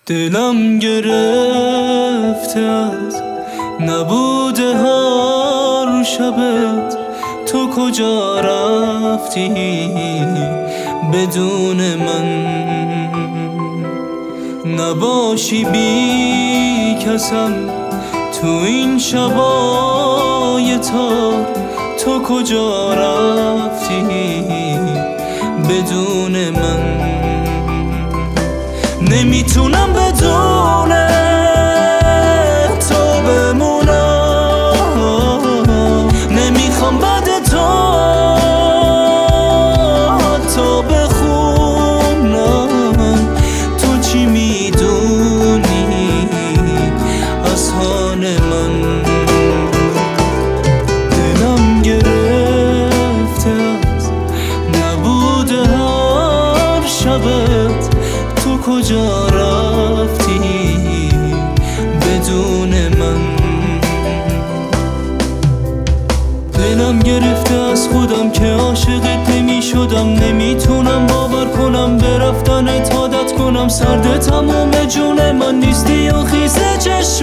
دلم گرفته از نبود هر شبت، تو کجا رفتی بدون من؟ نباشی بی کسم تو این شبای تار، تو کجا رفتی بدون من؟ نمیتونم بدون تو بمونم، نمیخوام بعد تو بخونم. تو چی میدونی از حال من؟ دلم گرفته از نبود هر شبت، تو کجا رفتی بدون من؟ دلم گرفته از خودم که عاشقت نمی شدم، نمیتونم باور کنم به رفتنت عادت کنم. سرد تموم جون من نیستی و خیس چشم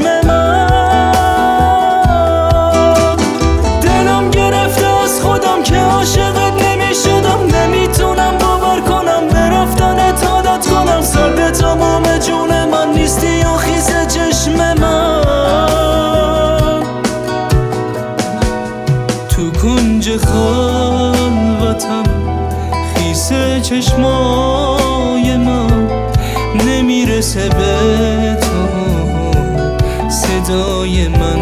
من. دلم گرفته از خودم که عاشقت نمی شدم، نمیتونم باور کنم به رفتنت عادت کنم. سرد تموم جون من نیستی و خیس چشم من. تو کنج خلوتم خیس چشمای من، نمیرسه به تو صدای من،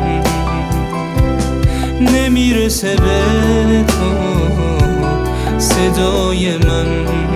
نمیرسه به تو صدای من.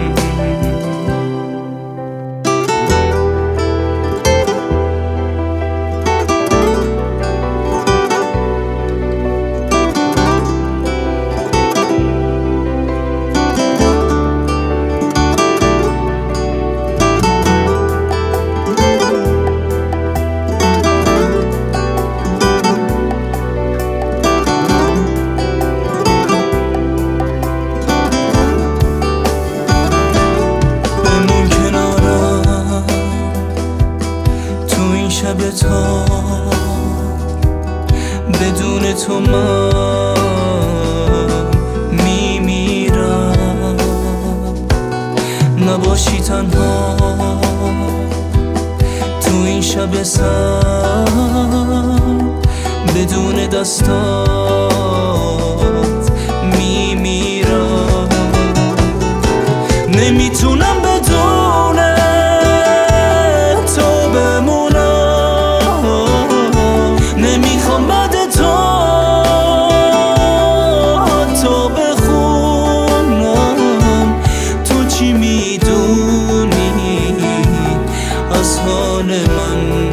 شب تار بدون تو من میمیرم. نباشی تنها تو این شب سرد، بدون دستات میمیرم. نمیتونم بدون تو بمونم، نمیخوام بعد تو بخونم. تو چی میدونی از حال من؟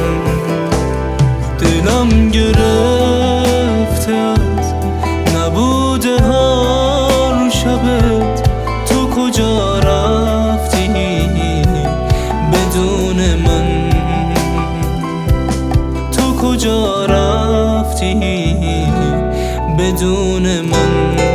دلم گرفته از نبود هر شبت، تو کجا رفتی بدون من؟ تو کجا رفتی بدون من؟